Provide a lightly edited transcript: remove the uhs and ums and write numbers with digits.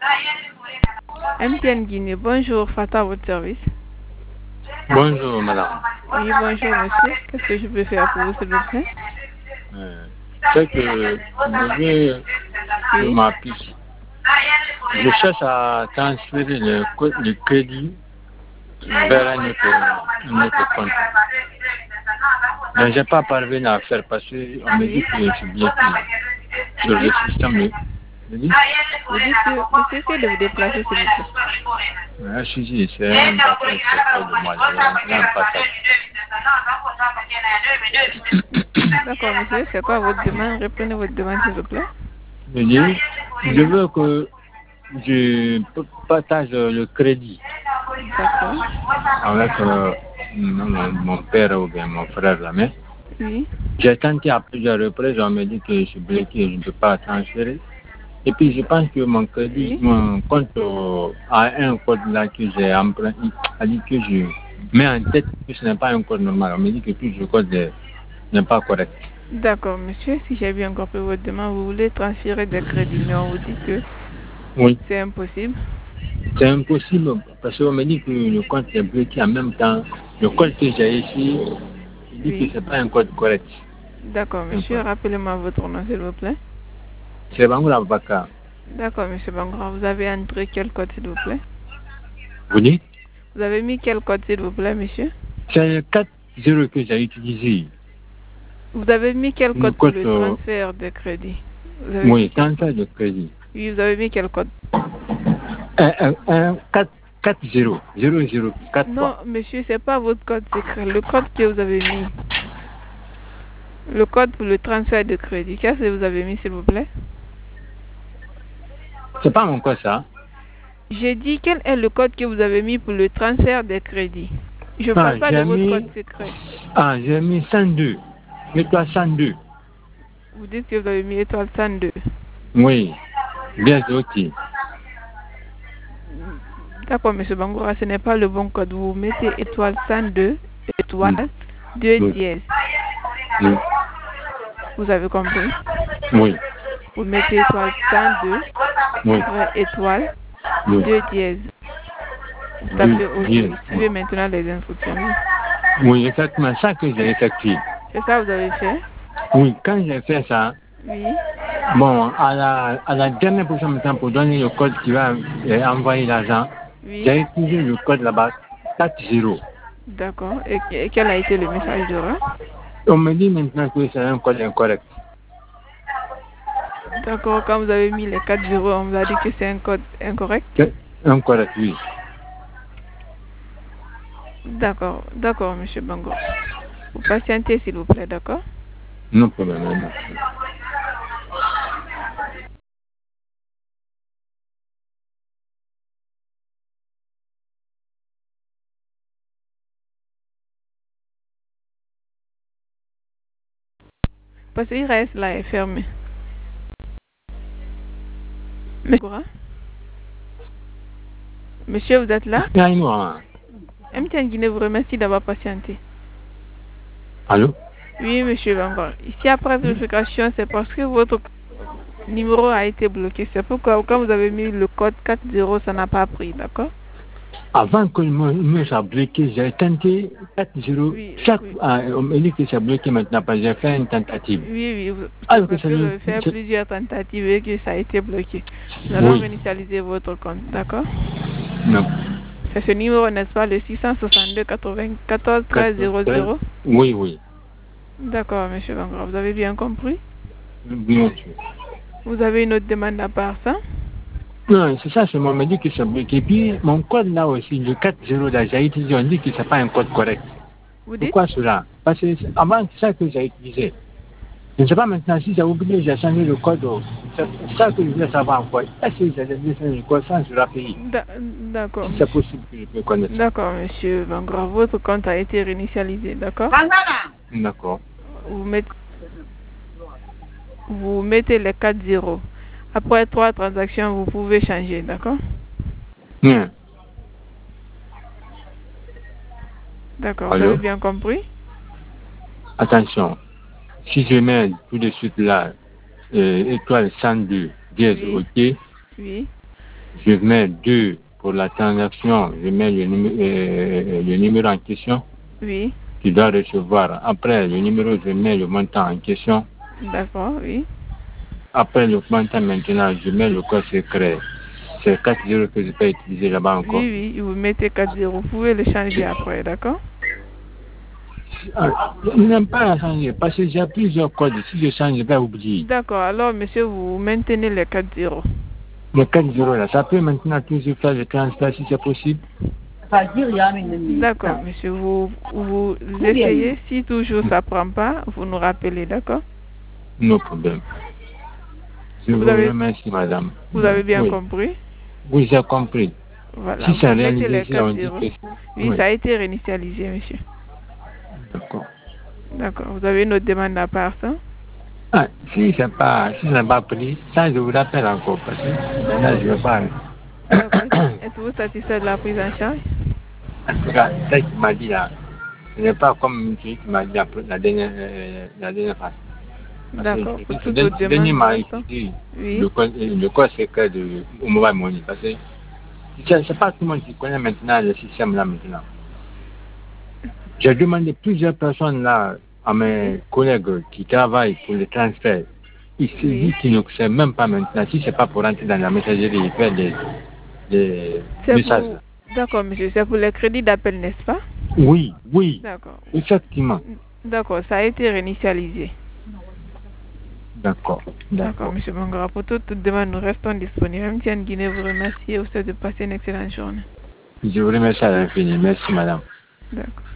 MTN Guinée, bonjour, Fata à votre service. Bonjour, madame. Oui, bonjour, monsieur. Qu'est-ce que je peux faire pour vous, s'il vous plaît? C'est que je vais sur ma puce. Je cherche à transférer le crédit vers un autre compte. Mais je n'ai pas parvenu à faire parce qu'on me dit que je suis bloqué sur le système. Vous dites que, monsieur, essayez de vous déplacer, s'il vous plaît. Je suis dit, c'est un passage de moi. C'est un passage. D'accord, monsieur, c'est quoi votre demande? Reprenez votre demande, s'il vous plaît. Je veux que je partage le crédit avec mon père ou bien mon frère là. Mais oui. J'ai tenté à plusieurs reprises, on me dit que je suis bloqué, je ne peux pas transférer. Et puis je pense que mon crédit, mon compte a un code là que j'ai emprunté, a dit que je mets en tête que ce n'est pas un code normal. On me dit que tout ce code n'est pas correct. D'accord, monsieur, si j'ai bien compris votre demande, vous voulez transférer des crédits, mais on vous dit que oui, c'est impossible. C'est impossible parce qu'on me dit que le compte est bloqué en même temps. Le code que j'ai ici, il dit que ce n'est pas un code correct. D'accord, monsieur, rappelez-moi votre nom, s'il vous plaît. C'est Bangoura Baka. D'accord, monsieur Bangoura, vous avez entré quel code, s'il vous plaît? Vous dites? Vous avez mis quel code, s'il vous plaît, monsieur? C'est le 4-0 que j'ai utilisé. Vous avez mis quel code pour le transfert de crédit? Oui, transfert de crédit. Oui, vous avez mis quel code? 4-0. 0-0-4. Non, monsieur, c'est pas votre code secret. Le code que vous avez mis. Le code pour le transfert de crédit. Qu'est-ce que vous avez mis, s'il vous plaît? C'est pas mon code, ça. J'ai dit quel est le code que vous avez mis pour le transfert de crédit. Je ne parle pas de votre code secret. Ah, j'ai mis 102. Étoile 102. Vous dites que vous avez mis étoile 102. Oui, bien ok. D'accord, monsieur Bangoura, ce n'est pas le bon code. Vous mettez étoile 102, étoile 2 dièse. Oui. Vous avez compris? Oui. Vous mettez étoile 102, oui. Étoile 2 dièse. Vous tapez OK. Suivez maintenant les instructions. Oui, exactement. Ça que j'ai effectué. C'est ça que vous avez fait? Oui, quand j'ai fait ça, oui. Bon, à la dernière position pour donner le code qui va envoyer l'argent, oui. J'ai utilisé le code là-bas 4-0. D'accord. Et quel a été le message d'erreur? On me dit maintenant que c'est un code incorrect. D'accord. Quand vous avez mis les 4-0, on vous a dit que c'est un code incorrect? Incorrect, oui. D'accord. D'accord, monsieur Bango. Vous patientez, s'il vous plaît, d'accord? Non problème, merci. Parce qu'il reste là est fermé. Monsieur, vous êtes là? MTN Guinée vous remercie d'avoir patienté. Allô? Oui, monsieur Bango. Ici, après vérification, c'est parce que votre numéro a été bloqué. C'est pourquoi, quand vous avez mis le code 40, ça n'a pas pris, d'accord? Avant que me soit bloqué, j'ai tenté 4-0. On me dit que c'est bloqué maintenant parce que j'ai fait une tentative. Oui, oui. Parce que vous avez fait plusieurs tentatives et que ça a été bloqué. Nous allons réinitialiser votre compte, d'accord? Non. C'est ce numéro, n'est-ce pas, le 662 94 13 00? Oui, oui. D'accord, monsieur Bangra, vous avez bien compris? Bien sûr. Vous avez une autre demande à part ça? Non, c'est ça, c'est mon me dit que c'est bloqué. Et puis, mon code là aussi, le 4-0 là, j'ai utilisé, on dit que c'est pas un code correct. Vous dites? Pourquoi cela? Parce que avant, c'est ça que j'ai utilisé. Je ne sais pas maintenant si j'ai oublié, j'ai changé le code. C'est ça que je voulais savoir encore. Est-ce que j'ai changé le code sans la payer? D'accord. Si c'est possible que je peux connaître. D'accord, monsieur Bangra, votre compte a été réinitialisé, d'accord? D'accord. Vous mettez les 4-0. Après 3 transactions, vous pouvez changer, d'accord? Bien. D'accord, vous avez bien compris? Attention, si je mets tout de suite là, étoile 102, dièse, oui. ok? Oui. je mets 2 pour la transaction, je mets le numéro en question. Oui. Tu dois recevoir. Après le numéro, je mets le montant en question. D'accord, oui. Après le montant maintenant, je mets le code secret. C'est 4 0 que je peux utiliser là-bas encore. Oui, vous mettez 4 0. Vous pouvez le changer après, d'accord? Je n'aime pas la changer parce que j'ai plusieurs codes. Si je change, je vais oublier. D'accord, alors monsieur, vous maintenez les 4 0. Le 4 0 là, ça peut maintenant toujours faire le transfert si c'est possible. D'accord, monsieur, vous essayez. Si toujours ça ne prend pas, vous nous rappelez, d'accord? No problème. Je vous remercie, madame. Vous avez bien compris? Oui, j'ai compris. Voilà, Si c'est vous mettez les réalisé, 4 on dit 0. que... Oui, ça a été réinitialisé, monsieur. D'accord. D'accord, vous avez une autre demande à part ça? Ah, si ça n'a pas pris, ça je vous rappelle encore parce que là je vais pas. D'accord. Êtes-vous satisfait de la prise en charge? En tout cas, ça qu'il m'a dit là, ce n'est pas comme celui qui m'a dit la dernière fois. D'accord. Pour toute Le autre dernier demande, m'a étudié le code secret de Mobile Money parce que c'est pas tout le monde qui connaît maintenant le système là maintenant. J'ai demandé plusieurs personnes là à mes collègues qui travaillent pour le transfert. Ils se disent qu'ils ne savent même pas maintenant. Si c'est pas pour rentrer dans la messagerie et faire des messages. D'accord, monsieur. C'est pour les crédits d'appel, n'est-ce pas? Oui. D'accord. Effectivement. D'accord, ça a été réinitialisé. D'accord, monsieur Mangara. Pour toute demande, nous restons disponibles. Même Tienne Guinée vous remercie et vous souhaite de passer une excellente journée. Je vous remercie à l'infini. Merci, madame. D'accord.